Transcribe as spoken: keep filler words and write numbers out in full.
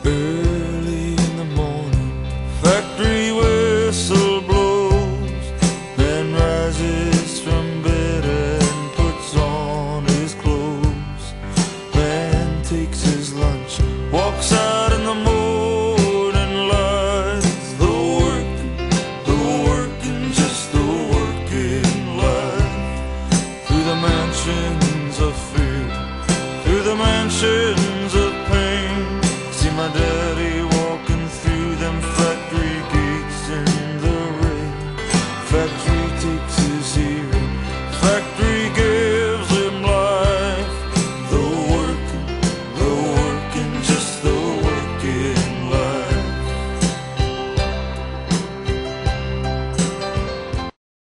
Early in the morning, factory whistle blows, then rises from bed and puts on his clothes. Man takes his lunch, walks out in the morning light. The working, the working, just the working life. Through the mansions of fear, through the mansions of